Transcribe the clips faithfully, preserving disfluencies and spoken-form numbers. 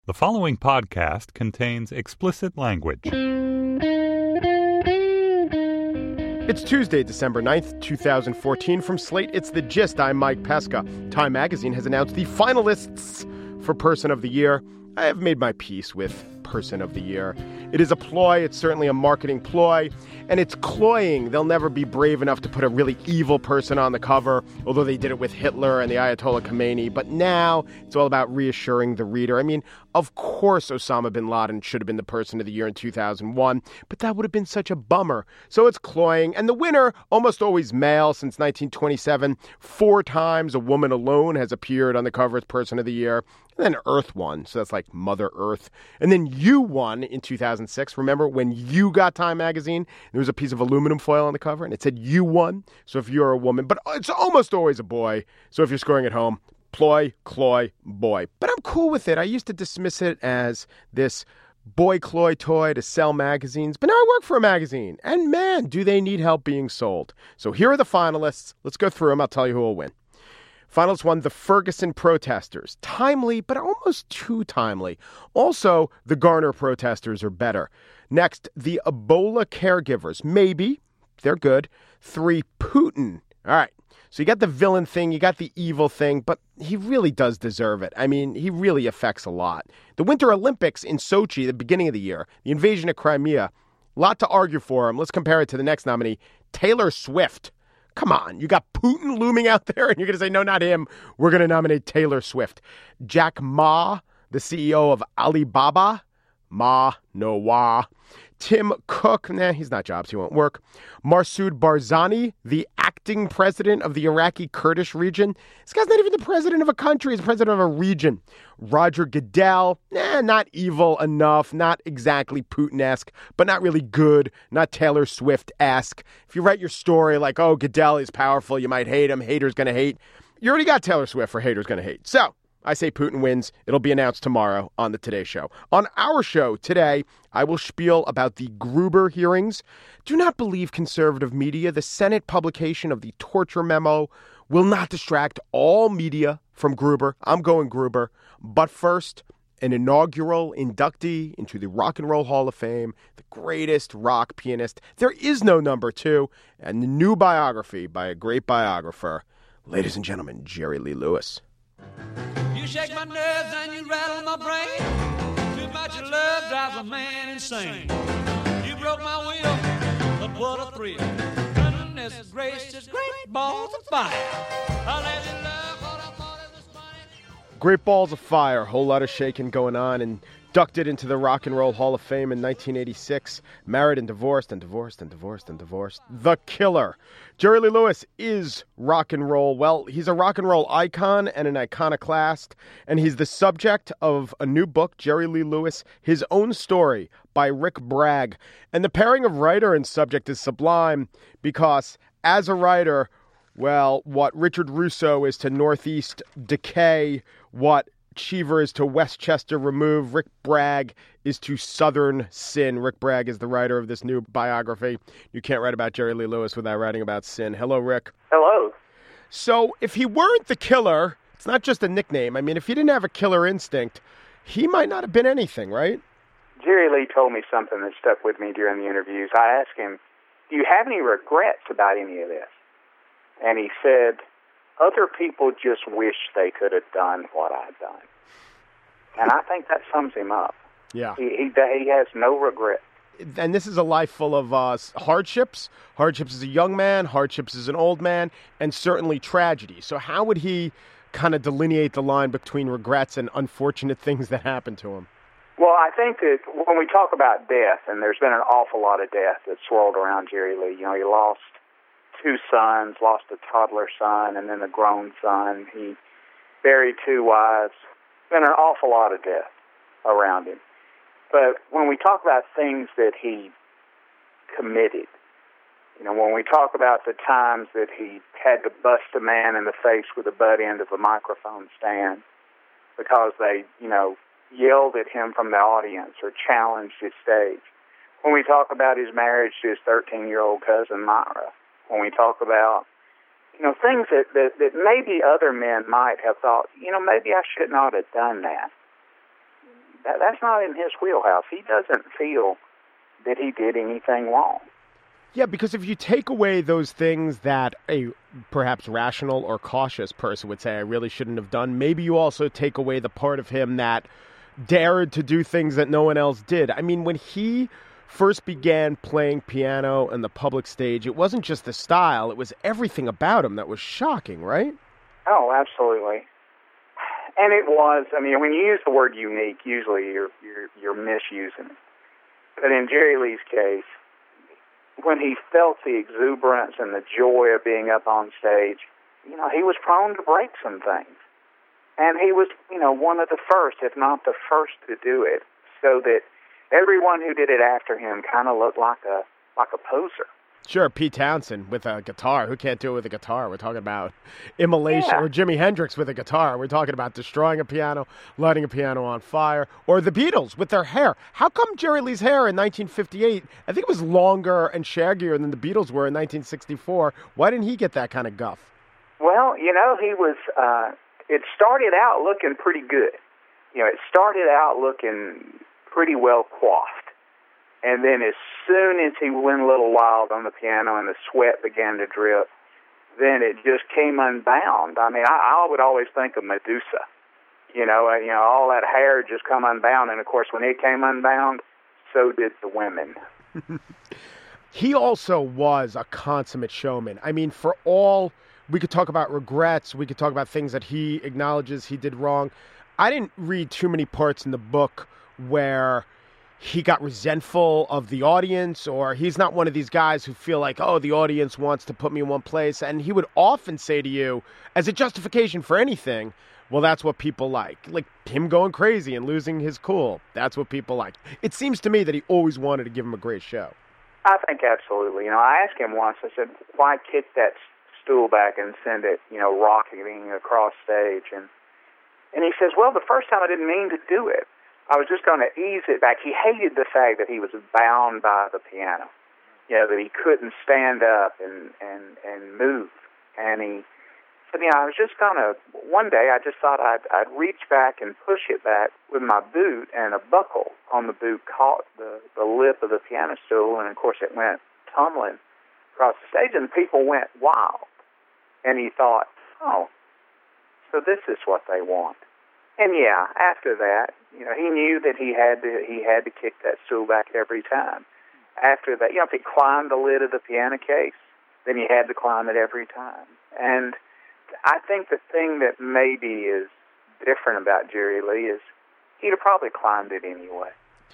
The following podcast contains explicit language. It's Tuesday, December ninth, twenty fourteen. From Slate, it's The Gist. I'm Mike Pesca. Time magazine has announced the finalists for Person of the Year. I have made my peace with Person of the Year. It is a ploy. It's certainly a marketing ploy. And it's cloying. They'll never be brave enough to put a really evil person on the cover, although they did it with Hitler and the Ayatollah Khomeini. But now it's all about reassuring the reader. I mean, of course Osama bin Laden should have been the Person of the Year in two thousand one, but that would have been such a bummer. So it's cloying. And the winner, almost always male since nineteen twenty-seven, four times a woman alone has appeared on the cover as Person of the Year. And then Earth won, so that's like Mother Earth. And then You won in two thousand six. Remember when You got Time magazine? There was a piece of aluminum foil on the cover, and it said You won. So if you're a woman, but it's almost always a boy. So if you're scoring at home, ploy, cloy, boy. But I'm cool with it. I used to dismiss it as this boy cloy toy to sell magazines, but now I work for a magazine. And man, do they need help being sold. So here are the finalists. Let's go through them. I'll tell you who will win. Finals won The Ferguson Protesters. Timely, but almost too timely. Also, the Garner Protesters are better. Next, The Ebola Caregivers. Maybe. They're good. Three, Putin. All right. So you got the villain thing, you got the evil thing, but he really does deserve it. I mean, he really affects a lot. The Winter Olympics in Sochi, the beginning of the year, the invasion of Crimea, a lot to argue for him. Let's compare it to the next nominee, Taylor Swift. Come on, you got Putin looming out there, and you're going to say, no, not him. We're going to nominate Taylor Swift. Jack Ma, the C E O of Alibaba. Ma, no wa. Tim Cook, nah, he's not Jobs, he won't work. Masoud Barzani, the acting president of the Iraqi Kurdish region. This guy's not even the president of a country, he's the president of a region. Roger Goodell, nah, not evil enough, not exactly Putin-esque, but not really good, not Taylor Swift-esque. If you write your story like, oh, Goodell is powerful, you might hate him, haters gonna hate. You already got Taylor Swift for haters gonna hate. So, I say Putin wins. It'll be announced tomorrow on the Today Show. On our show today, I will spiel about the Gruber hearings. Do not believe conservative media. The Senate publication of the torture memo will not distract all media from Gruber. I'm going Gruber. But first, an inaugural inductee into the Rock and Roll Hall of Fame, the greatest rock pianist. There is no number two. And the new biography by a great biographer. Ladies and gentlemen, Jerry Lee Lewis. You shake my nerves and you rattle my brain. Too much of love drives a man insane. You broke my will, but what a thrill. Goodness gracious, great balls of fire. I let you love what I thought it was funny. Great balls of fire, whole lot of shaking going on, and inducted into the Rock and Roll Hall of Fame in nineteen eighty-six. Married and divorced and divorced and divorced and divorced. The Killer. Jerry Lee Lewis is rock and roll. Well, he's a rock and roll icon and an iconoclast, and he's the subject of a new book, Jerry Lee Lewis, His Own Story by Rick Bragg. And the pairing of writer and subject is sublime because as a writer, well, what Richard Russo is to Northeast decay, what Cheever is to Westchester remove, Rick Bragg is to Southern sin. Rick Bragg is the writer of this new biography. You can't write about Jerry Lee Lewis without writing about sin. Hello, Rick. Hello. So if he weren't the killer, it's not just a nickname. I mean, if he didn't have a killer instinct, he might not have been anything, right? Jerry Lee told me something that stuck with me during the interviews. I asked him, do you have any regrets about any of this? And he said, other people just wish they could have done what I've done. And I think that sums him up. Yeah. He, he, he has no regret. And this is a life full of uh, hardships. Hardships as a young man, hardships as an old man, and certainly tragedy. So how would he kind of delineate the line between regrets and unfortunate things that happened to him? Well, I think that when we talk about death, and there's been an awful lot of death that swirled around Jerry Lee. You know, he lost two sons, lost a toddler son, and then a grown son. He buried two wives. Been an awful lot of death around him. But when we talk about things that he committed, you know, when we talk about the times that he had to bust a man in the face with the butt end of a microphone stand because they, you know, yelled at him from the audience or challenged his stage. When we talk about his marriage to his thirteen-year-old cousin, Myra. When we talk about, you know, things that, that, that maybe other men might have thought, you know, maybe I should not have done that. that, that's not in his wheelhouse. He doesn't feel that he did anything wrong. Yeah, because if you take away those things that a perhaps rational or cautious person would say, I really shouldn't have done, maybe you also take away the part of him that dared to do things that no one else did. I mean, when he first began playing piano on the public stage, it wasn't just the style, it was everything about him that was shocking, right? Oh, absolutely. And it was, I mean, when you use the word unique, usually you're, you're, you're misusing it. But in Jerry Lee's case, when he felt the exuberance and the joy of being up on stage, you know, he was prone to break some things. And he was, you know, one of the first, if not the first, to do it, so that everyone who did it after him kind of looked like a like a poser. Sure, Pete Townsend with a guitar. Who can't do it with a guitar? We're talking about immolation. Yeah. Or Jimi Hendrix with a guitar. We're talking about destroying a piano, lighting a piano on fire. Or the Beatles with their hair. How come Jerry Lee's hair in nineteen fifty-eight, I think it was longer and shaggier than the Beatles were in nineteen sixty-four. Why didn't he get that kind of guff? Well, you know, he was, uh, it started out looking pretty good. You know, it started out looking pretty well coiffed. And then as soon as he went a little wild on the piano and the sweat began to drip, then it just came unbound. I mean, I, I would always think of Medusa. You know, and, you know, all that hair just come unbound. And, of course, when it came unbound, so did the women. He also was a consummate showman. I mean, for all, we could talk about regrets, we could talk about things that he acknowledges he did wrong. I didn't read too many parts in the book where he got resentful of the audience, or he's not one of these guys who feel like, oh, the audience wants to put me in one place. And he would often say to you, as a justification for anything, well, that's what people like. Like him going crazy and losing his cool. That's what people like. It seems to me that he always wanted to give him a great show. I think absolutely. You know, I asked him once, I said, why kick that stool back and send it, you know, rocketing across stage? And, and he says, well, the first time I didn't mean to do it. I was just going to ease it back. He hated the fact that he was bound by the piano, you know, that he couldn't stand up and, and, and move. And he said, you know, I was just going to, one day I just thought I'd, I'd reach back and push it back with my boot, and a buckle on the boot caught the, the lip of the piano stool, and of course it went tumbling across the stage, and people went wild. And he thought, oh, so this is what they want. And yeah, after that, you know, he knew that he had to he had to kick that stool back every time. After that, you know, if he climbed the lid of the piano case, then he had to climb it every time. And I think the thing that maybe is different about Jerry Lee is he'd have probably climbed it anyway.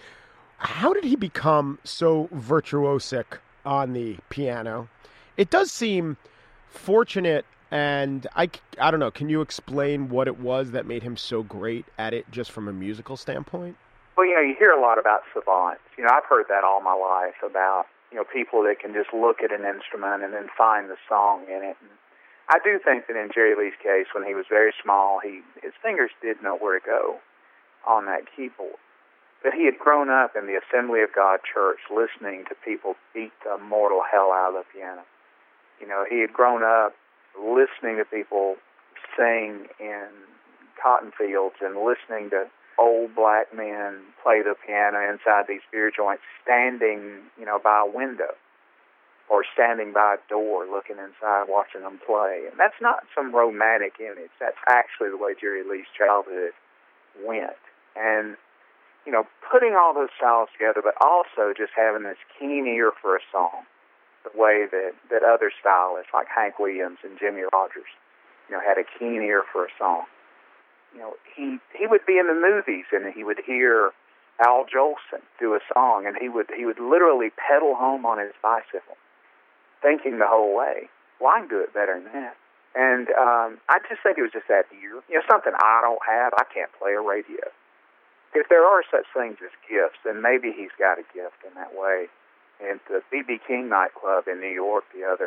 How did he become so virtuosic on the piano? It does seem fortunate. And I, I don't know, can you explain what it was that made him so great at it just from a musical standpoint? Well, you know, you hear a lot about savants. You know, I've heard that all my life about, you know, people that can just look at an instrument and then find the song in it. And I do think that in Jerry Lee's case, when he was very small, he his fingers did know where to go on that keyboard. But he had grown up in the Assembly of God church listening to people beat the mortal hell out of the piano. You know, he had grown up listening to people sing in cotton fields and listening to old black men play the piano inside these beer joints, standing, you know, by a window or standing by a door looking inside watching them play. And that's not some romantic image. That's actually the way Jerry Lee's childhood went. And, you know, putting all those styles together, but also just having this keen ear for a song, the way that, that other stylists like Hank Williams and Jimmy Rogers, you know, had a keen ear for a song. You know, he he would be in the movies and he would hear Al Jolson do a song, and he would he would literally pedal home on his bicycle, thinking the whole way, well, I can do it better than that. And um, I just think it was just that ear. You know, something I don't have. I can't play a radio. If there are such things as gifts, then maybe he's got a gift in that way. And the B B King nightclub in New York the other,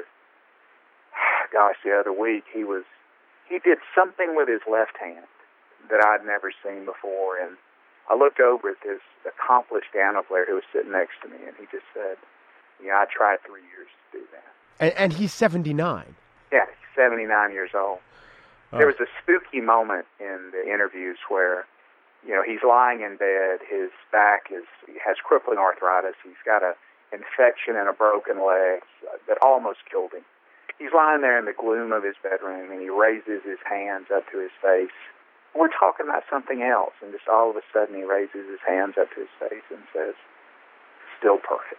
gosh, the other week, he was, he did something with his left hand that I'd never seen before. And I looked over at this accomplished piano player who was sitting next to me, and he just said, yeah, I tried three years to do that. And, and he's seventy-nine. Yeah, he's seventy-nine years old. Oh. There was a spooky moment in the interviews where, you know, he's lying in bed. His back is he has crippling arthritis. He's got a infection and a broken leg that almost killed him. He's lying there in the gloom of his bedroom, and he raises his hands up to his face. We're talking about something else, and just all of a sudden he raises his hands up to his face and says, "Still perfect."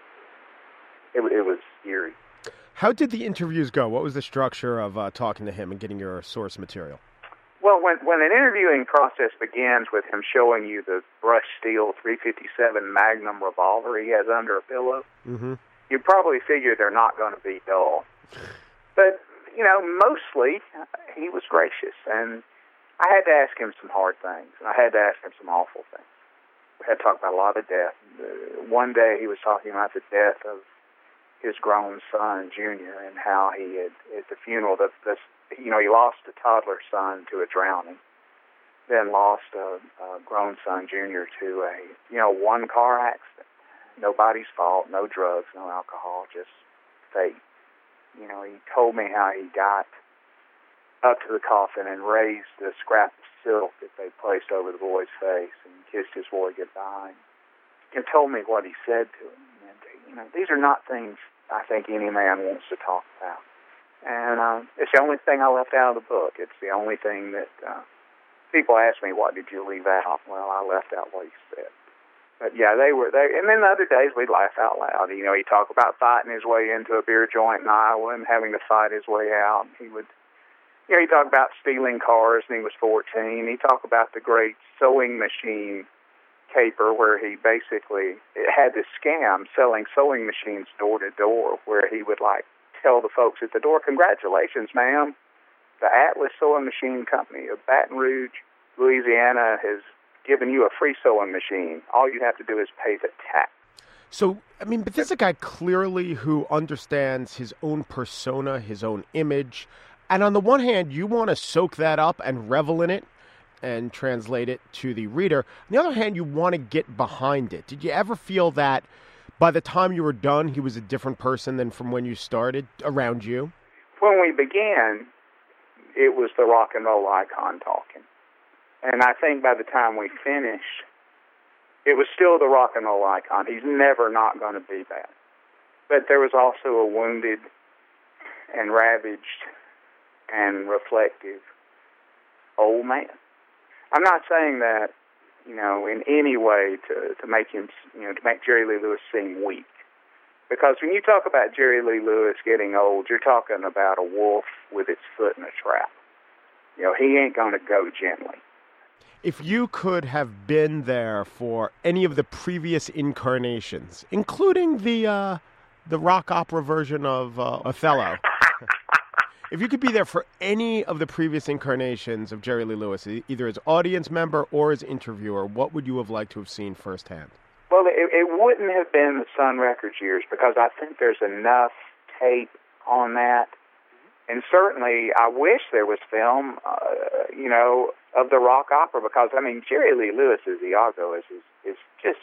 It, it was eerie. How did the interviews go? What was the structure of uh, talking to him and getting your source material? Well, when when an interviewing process begins with him showing you the brushed steel three fifty-seven Magnum revolver he has under a pillow, mm-hmm. you probably figure they're not going to be dull. But, you know, mostly uh, he was gracious, and I had to ask him some hard things, and I had to ask him some awful things. We had to talk about a lot of death. Uh, one day he was talking about the death of his grown son, Junior, and how he had, at the funeral, the, the, you know, he lost a toddler son to a drowning, then lost a, a grown son, Junior, to a, you know, one-car accident. Nobody's fault, no drugs, no alcohol, just fate. You know, he told me how he got up to the coffin and raised the scrap of silk that they placed over the boy's face and kissed his boy goodbye. And told me what he said to him. And, you know, these are not things I think any man wants to talk about. And uh, it's the only thing I left out of the book. It's the only thing that uh, people ask me, what did you leave out? Well, I left out what he said. But, yeah, they were there. And then the other days we'd laugh out loud. You know, he'd talk about fighting his way into a beer joint in Iowa and having to fight his way out. He would, you know, he'd talk about stealing cars when he was fourteen. He'd talk about the great sewing machine caper where he basically had this scam selling sewing machines door to door where he would, like, tell the folks at the door, "Congratulations, ma'am. The Atlas Sewing Machine Company of Baton Rouge, Louisiana has given you a free sewing machine. All you have to do is pay the tax." So, I mean, but this is a guy clearly who understands his own persona, his own image. And on the one hand, you want to soak that up and revel in it and translate it to the reader. On the other hand, you want to get behind it. Did you ever feel that by the time you were done, he was a different person than from when you started around you? When we began, it was the rock and roll icon talking. And I think by the time we finished, it was still the rock and roll icon. He's never not going to be that. But there was also a wounded and ravaged and reflective old man. I'm not saying that, you know, in any way to, to make him, you know, to make Jerry Lee Lewis seem weak. Because when you talk about Jerry Lee Lewis getting old, you're talking about a wolf with its foot in a trap. You know, he ain't going to go gently. If you could have been there for any of the previous incarnations, including the uh, the rock opera version of uh, Othello, if you could be there for any of the previous incarnations of Jerry Lee Lewis, either as audience member or as interviewer, what would you have liked to have seen firsthand? Well, it, it wouldn't have been the Sun Records years because I think there's enough tape on that. And certainly, I wish there was film, uh, you know, of the rock opera because, I mean, Jerry Lee Lewis's Iago is, is, is just,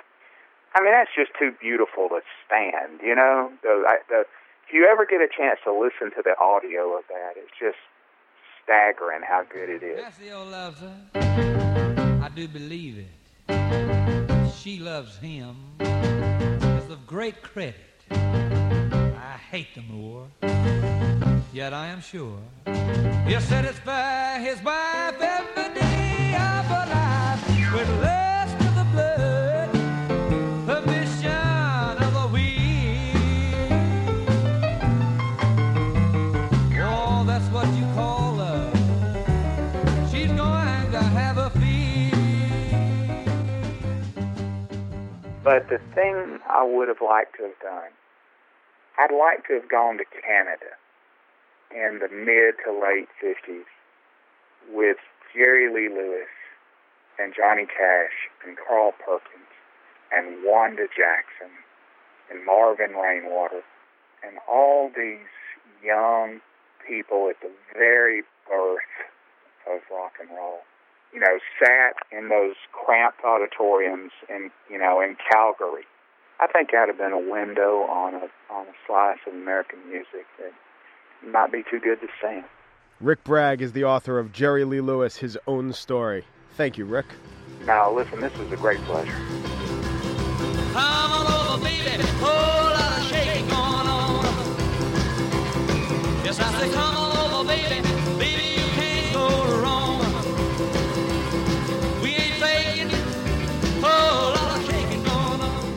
I mean, that's just too beautiful to stand, you know? The, I, the, if you ever get a chance to listen to the audio of that, it's just staggering how good it is. That's the old love, sir. I do believe it. She loves him. It's of great credit. I hate the Moor. Yet I am sure he'll satisfy his wife every day of her life with lust of the blood, permission of the weak. Oh, that's what you call love. She's going to have a feed. But the thing I would have liked to have done, I'd like to have gone to Canada in the mid to late fifties with Jerry Lee Lewis and Johnny Cash and Carl Perkins and Wanda Jackson and Marvin Rainwater and all these young people at the very birth of rock and roll, you know, sat in those cramped auditoriums in, you know, in Calgary. I think that would have been a window on a on a slice of American music that might be too good to stand. Rick Bragg is the author of Jerry Lee Lewis, His Own Story. Thank you, Rick. Now, listen, this is a great pleasure. Come on over, baby, whole lot of shaking going on. Yes, I say come on over, baby, baby, you can't go wrong. We ain't faking, whole lot of shaking going on.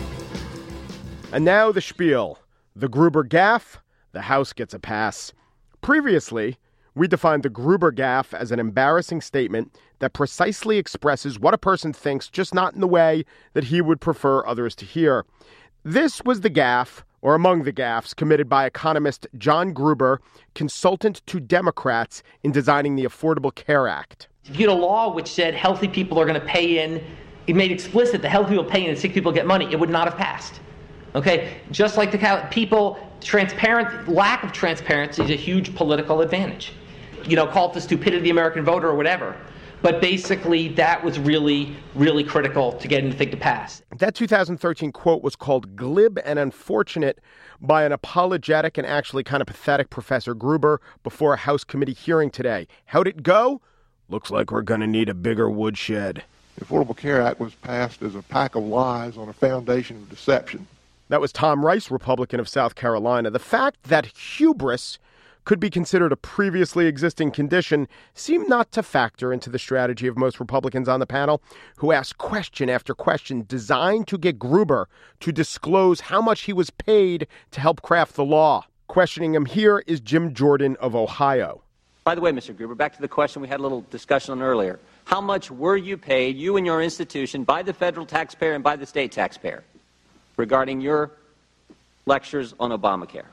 And now the spiel. The Gruber gaffe, the House gets a pass. Previously, we defined the Gruber gaffe as an embarrassing statement that precisely expresses what a person thinks, just not in the way that he would prefer others to hear. This was the gaffe, or among the gaffes, committed by economist John Gruber, consultant to Democrats in designing the Affordable Care Act. If you had a law which said healthy people are going to pay in, it made explicit that healthy people pay in and sick people get money, it would not have passed. Okay, just like the people, transparent lack of transparency is a huge political advantage. You know, call it the stupidity of the American voter or whatever. But basically, that was really, really critical to getting the thing to pass. That two thousand thirteen quote was called glib and unfortunate by an apologetic and actually kind of pathetic Professor Gruber before a House committee hearing today. How'd it go? Looks like we're going to need a bigger woodshed. The Affordable Care Act was passed as a pack of lies on a foundation of deception. That was Tom Rice, Republican of South Carolina. The fact that hubris could be considered a previously existing condition seemed not to factor into the strategy of most Republicans on the panel, who asked question after question designed to get Gruber to disclose how much he was paid to help craft the law. Questioning him here is Jim Jordan of Ohio. By the way, Mister Gruber, back to the question we had a little discussion on earlier. How much were you paid, you and your institution, by the federal taxpayer and by the state taxpayer regarding your lectures on Obamacare?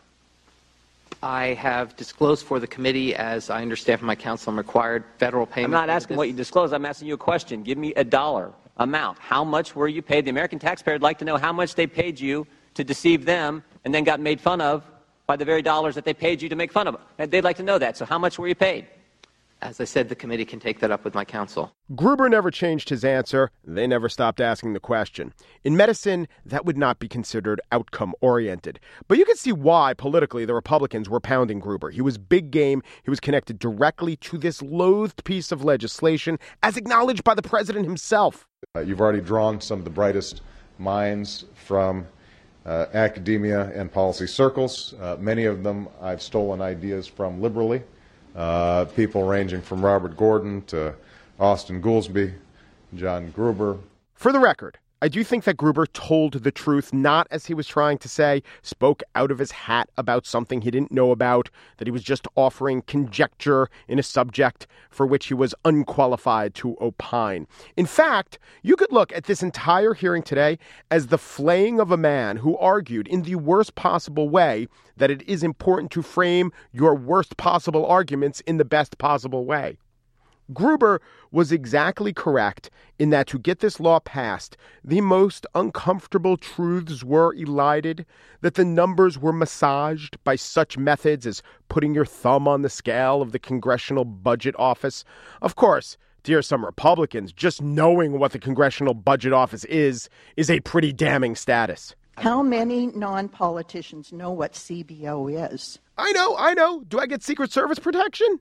I have disclosed for the committee, as I understand from my counsel, I'm required federal payment. I'm not asking what you disclosed. I'm asking you a question. Give me a dollar amount. How much were you paid? The American taxpayer would like to know how much they paid you to deceive them and then got made fun of by the very dollars that they paid you to make fun of them. They'd like to know that. So how much were you paid? As I said, the committee can take that up with my counsel. Gruber never changed his answer. They never stopped asking the question. In medicine, that would not be considered outcome-oriented. But you can see why, politically, the Republicans were pounding Gruber. He was big game. He was connected directly to this loathed piece of legislation, as acknowledged by the president himself. Uh, you've already drawn some of the brightest minds from uh, academia and policy circles. Uh, many of them I've stolen ideas from liberally. Uh, people ranging from Robert Gordon to Austin Goolsbee, John Gruber. For the record, I do think that Gruber told the truth, not as he was trying to say, spoke out of his hat about something he didn't know about, that he was just offering conjecture in a subject for which he was unqualified to opine. In fact, you could look at this entire hearing today as the flaying of a man who argued in the worst possible way that it is important to frame your worst possible arguments in the best possible way. Gruber was exactly correct in that to get this law passed, the most uncomfortable truths were elided, that the numbers were massaged by such methods as putting your thumb on the scale of the Congressional Budget Office. Of course, dear some Republicans, just knowing what the Congressional Budget Office is, is a pretty damning status. How many non-politicians know what C B O is? I know, I know. Do I get Secret Service protection?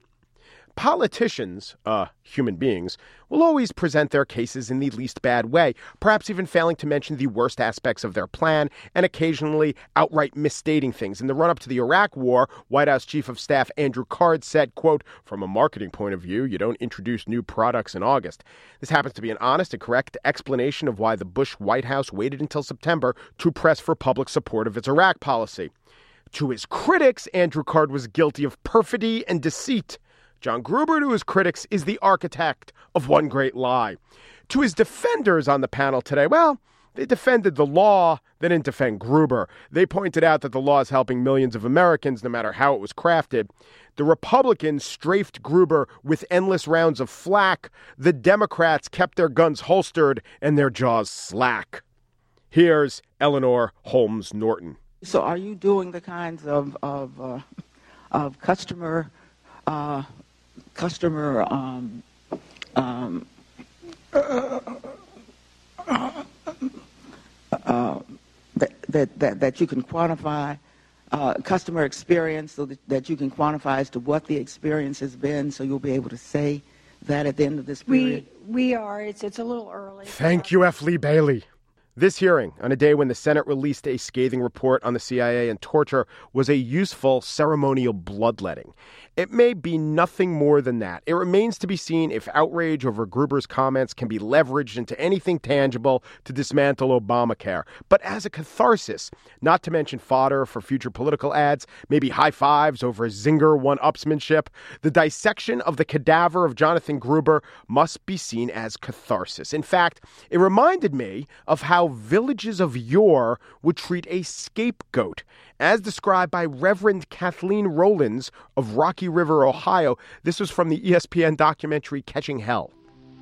Politicians, uh, human beings, will always present their cases in the least bad way, perhaps even failing to mention the worst aspects of their plan and occasionally outright misstating things. In the run-up to the Iraq War, White House Chief of Staff Andrew Card said, quote, "From a marketing point of view, you don't introduce new products in August." This happens to be an honest and correct explanation of why the Bush White House waited until September to press for public support of its Iraq policy. To his critics, Andrew Card was guilty of perfidy and deceit. John Gruber, to his critics, is the architect of one great lie. To his defenders on the panel today, well, they defended the law. They didn't defend Gruber. They pointed out that the law is helping millions of Americans, no matter how it was crafted. The Republicans strafed Gruber with endless rounds of flack. The Democrats kept their guns holstered and their jaws slack. Here's Eleanor Holmes Norton. So are you doing the kinds of, of, uh, of customer... Uh, customer um, um, uh, uh, uh, that, that, that, that you can quantify uh, customer experience so that, that you can quantify as to what the experience has been, so you'll be able to say that at the end of this We period? we are. It's it's a little early. Thank you, F. Lee Bailey. This hearing, on a day when the Senate released a scathing report on the C I A and torture, was a useful ceremonial bloodletting. It may be nothing more than that. It remains to be seen if outrage over Gruber's comments can be leveraged into anything tangible to dismantle Obamacare. But as a catharsis, not to mention fodder for future political ads, maybe high fives over Zinger one-upsmanship, the dissection of the cadaver of Jonathan Gruber must be seen as catharsis. In fact, it reminded me of how villages of yore would treat a scapegoat, as described by Reverend Kathleen Rollins of Rocky River, Ohio. This was from the E S P N documentary Catching Hell.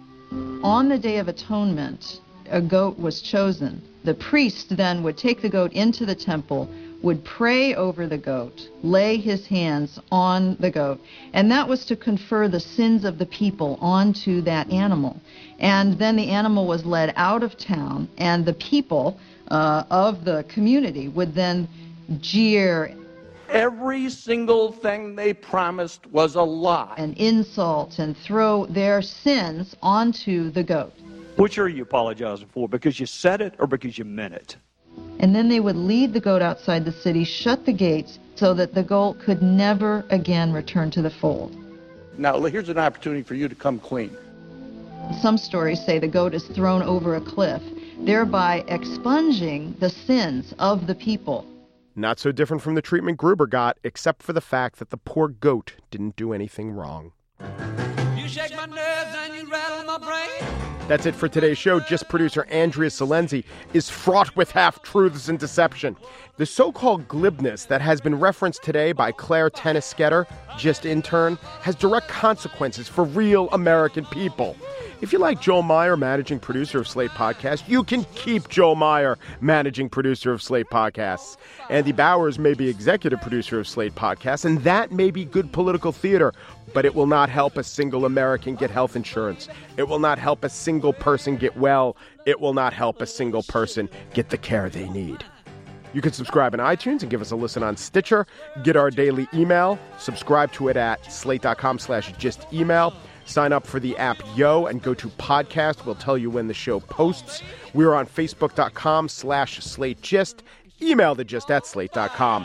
On the Day of Atonement, a goat was chosen. The priest then would take the goat into the temple, would pray over the goat, lay his hands on the goat, and that was to confer the sins of the people onto that animal. And then the animal was led out of town, and the people uh, of the community would then jeer. Every single thing they promised was a lie. And insult and throw their sins onto the goat. Which are you apologizing for? Because you said it or because you meant it? And then they would lead the goat outside the city, shut the gates, so that the goat could never again return to the fold. Now, here's an opportunity for you to come clean. Some stories say the goat is thrown over a cliff, thereby expunging the sins of the people. Not so different from the treatment Gruber got, except for the fact that the poor goat didn't do anything wrong. You shake my nerves and you rattle my brain. That's it for today's show. Just producer Andrea Salenzi is fraught with half-truths and deception. The so-called glibness that has been referenced today by Claire Tennis-Sketter, just intern, has direct consequences for real American people. If you like Joel Meyer, managing producer of Slate Podcasts, you can keep Joel Meyer, managing producer of Slate Podcasts. Andy Bowers may be executive producer of Slate Podcasts, and that may be good political theater, but it will not help a single American get health insurance. It will not help a single person get well. It will not help a single person get the care they need. You can subscribe on iTunes and give us a listen on Stitcher. Get our daily email. Subscribe to it at slate.com slash just email. Sign up for the app Yo and go to podcast. We'll tell you when the show posts. We're on facebook.com slash slate gist. Email the gist at slate dot com.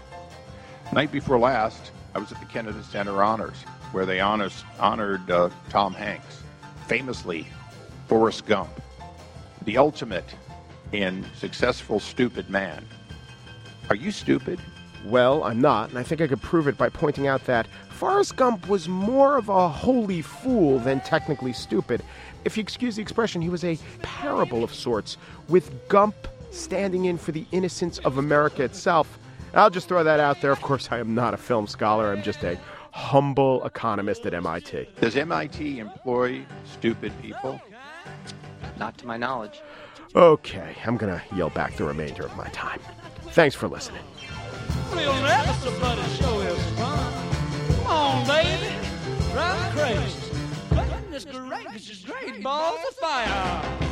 Night before last, I was at the Kennedy Center Honors, where they honors, honored uh, Tom Hanks, famously Forrest Gump, the ultimate in successful stupid man. Are you stupid? Well, I'm not, and I think I could prove it by pointing out that Forrest Gump was more of a holy fool than technically stupid. If you excuse the expression, he was a parable of sorts, with Gump standing in for the innocence of America itself. I'll just throw that out there. Of course, I am not a film scholar. I'm just a humble economist at M I T. Does M I T employ stupid people? Not to my knowledge. Okay, I'm going to yell back the remainder of my time. Thanks for listening. Real never somebody show is fun. Come on, baby. Drive me crazy. Goodness gracious, great balls of fire.